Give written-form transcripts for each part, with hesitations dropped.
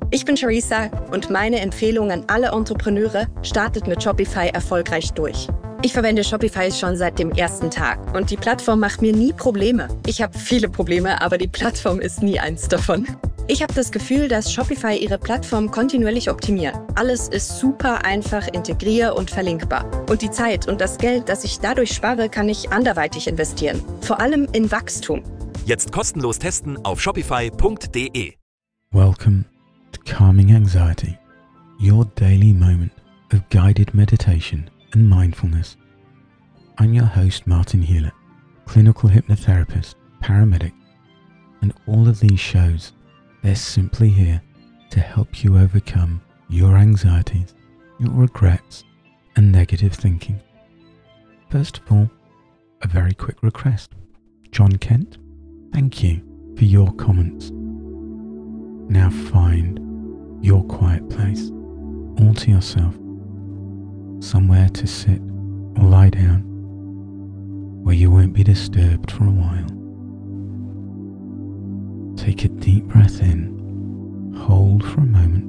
Ich bin Charissa und meine Empfehlung an alle Entrepreneure: startet mit Shopify erfolgreich durch. Ich verwende Shopify schon seit dem ersten Tag und die Plattform macht mir nie Probleme. Ich habe viele Probleme, aber die Plattform ist nie eins davon. Ich habe das Gefühl, dass Shopify ihre Plattform kontinuierlich optimiert. Alles ist super einfach integrier- und verlinkbar. Und die Zeit und das Geld, das ich dadurch spare, kann ich anderweitig investieren. Vor allem in Wachstum. Jetzt kostenlos testen auf shopify.de. Welcome to Calming Anxiety, your daily moment of guided meditation and mindfulness. I'm your host, Martin Hewlett, clinical hypnotherapist, paramedic, and all of these shows, they're simply here to help you overcome your anxieties, your regrets, and negative thinking. First of all, a very quick request. John Kent, thank you for your comments. Now find your quiet place, all to yourself, somewhere to sit or lie down, where you won't be disturbed for a while. Take a deep breath in, hold for a moment,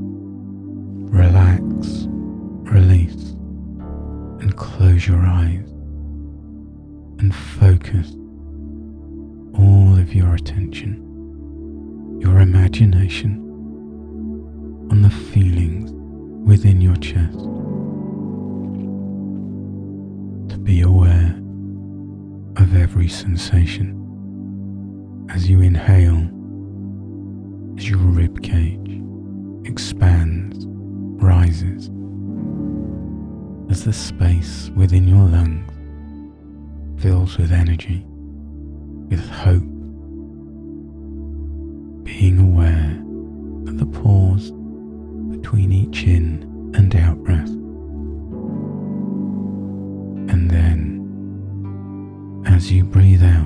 relax, release, and close your eyes, and focus all of your attention, your imagination, on the feelings within your chest. To be aware of every sensation as you inhale, as your rib cage expands, rises, as the space within your lungs fills with energy, with hope, being aware of the pause between each in and out breath. And then, as you breathe out,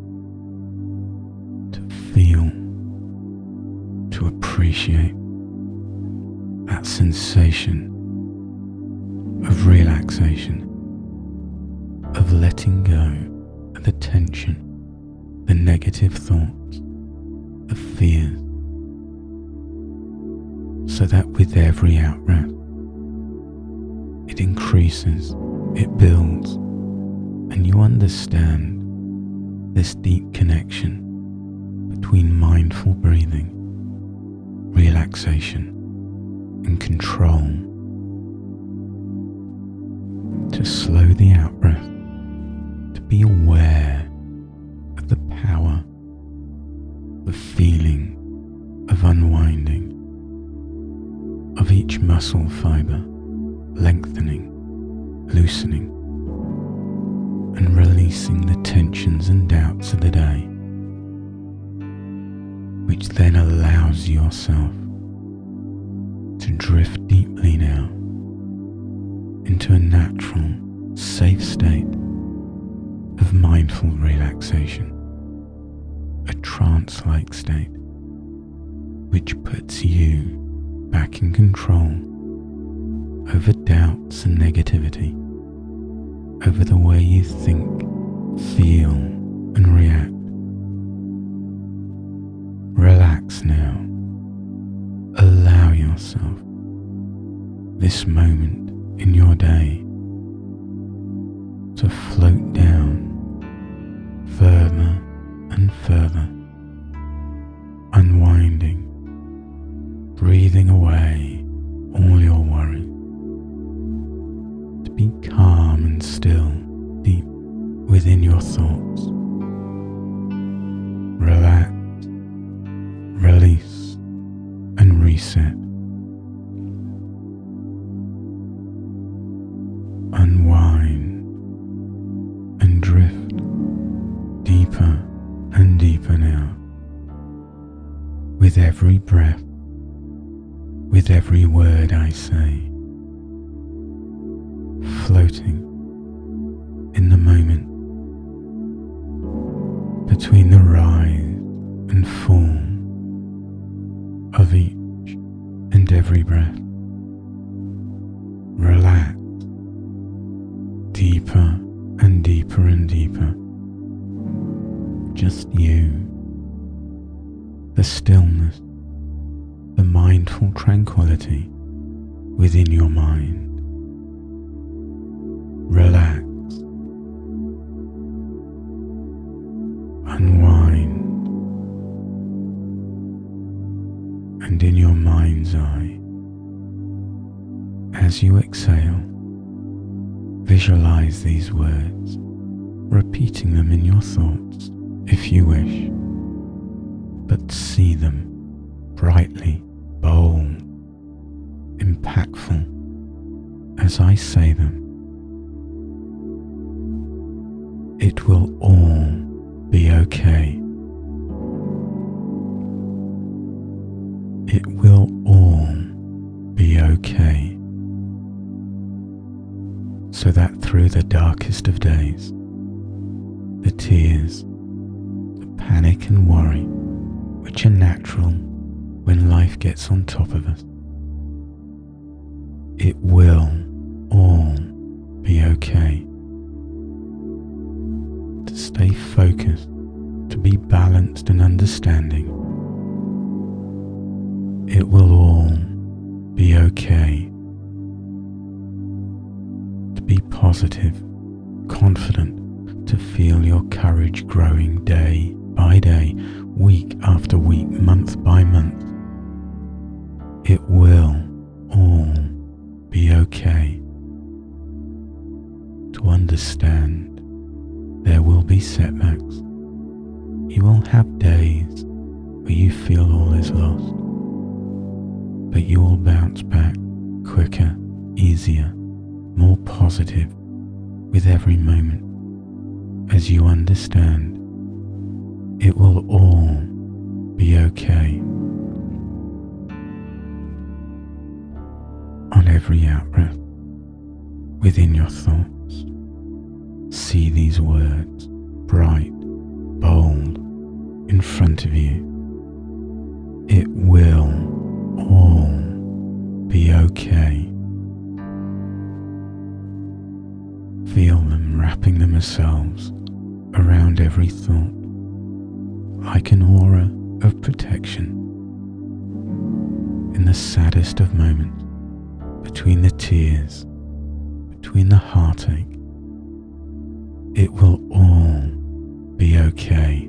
to feel, to appreciate that sensation of relaxation, of letting go of the tension, the negative thoughts, the fears, so that with every out-breath, it increases, it builds, and you understand this deep connection between mindful breathing, relaxation, and control. To slow the out-breath, to be aware of the power, the feeling of unwinding, of each muscle fiber lengthening, loosening, and releasing the tensions and doubts of the day, which then allows yourself to drift deeply now into a natural, safe state of mindful relaxation, a trance-like state which puts you back in control over doubts and negativity, over the way you think, feel, and react. Relax now. Allow yourself this moment in your day to float down further and further, unwinding, breathing away all your worry, to be calm and still deep within your thoughts. Relax, release, and reset. Unwind and drift deeper and deeper now, with every breath, with every word I say, floating in the moment between the rise and fall of each and every breath. Relax deeper and deeper and deeper. Just you, the stillness, the mind. mindful tranquility within your mind. Relax, unwind, and in your mind's eye, as you exhale, visualize these words, repeating them in your thoughts if you wish, but see them brightly, bold, impactful as I say them. It will all be okay. It will all be okay. So that through the darkest of days, the tears, the panic and worry, which are natural when life gets on top of us, it will all be okay. To stay focused, to be balanced and understanding, it will all be okay. To be positive, confident, to feel your courage growing day by day, week after week, month by month. It will all be okay. To understand there will be setbacks. You will have days where you feel all is lost, but you will bounce back quicker, easier, more positive with every moment as you understand it will all be okay. On every out-breath within your thoughts, see these words bright, bold, in front of you. It will all be okay. Feel them wrapping themselves around every thought, like an aura of protection. In the saddest of moments, between the tears, between the heartache, it will all be okay.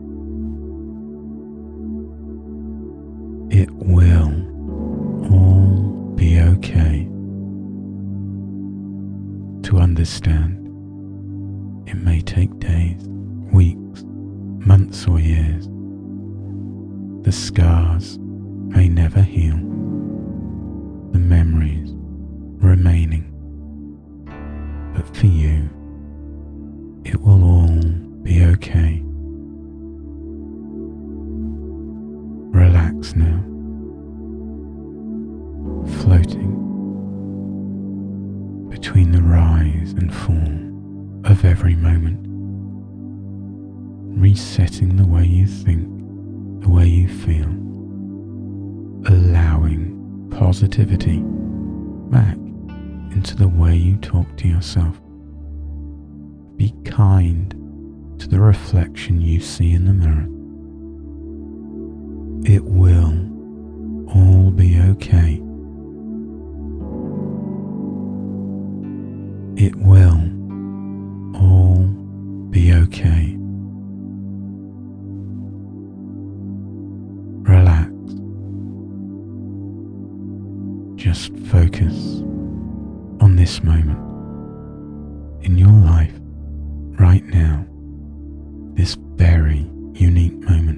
It will all be okay. To understand, it may take days, weeks, months or years. The scars may never heal, the memories remaining. But for you, it will all be okay. Relax now, floating between the rise and fall of every moment, resetting the way you think, the way you feel, allowing positivity back into the way you talk to yourself. Be kind to the reflection you see in the mirror. It will all be okay. It will all be okay. Relax. Just focus on this moment in your life right now, this very unique moment.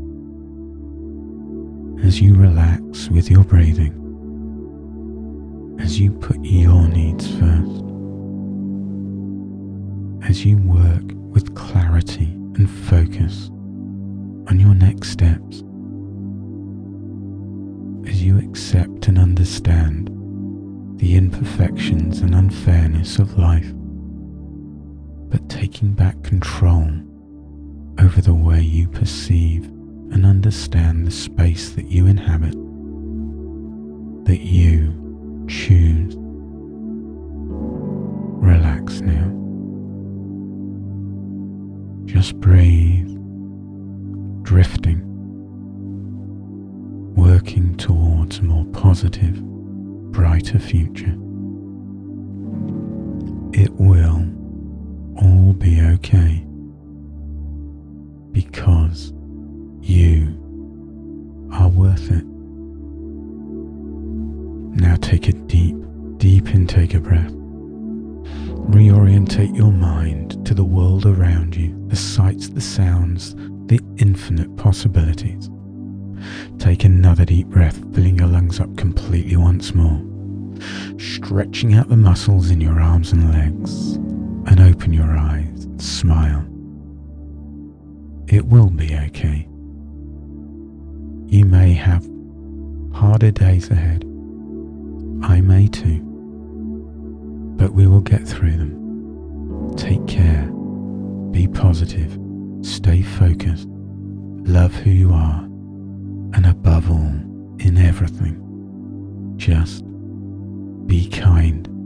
As you relax with your breathing, as you put your needs first, as you work with clarity and focus on your next steps, as you accept and understand the imperfections and unfairness of life, but taking back control over the way you perceive and understand the space that you inhabit, that you choose. Relax now. Just breathe, drifting, working looking towards a more positive, brighter future. It will all be okay, because you are worth it. Now take a deep intake of breath. Reorientate your mind to the world around you, the sights, the sounds, the infinite possibilities. Take another deep breath, filling your lungs up completely once more, stretching out the muscles in your arms and legs, and open your eyes and smile. It will be okay. You may have harder days ahead. I may too. But we will get through them. Take care. Be positive. Stay focused. Love who you are. And above all, in everything, just be kind.